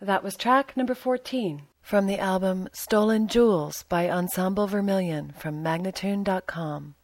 That was track number 14 from the album Stolen Jewels by Ensemble Vermilion from Magnatune.com.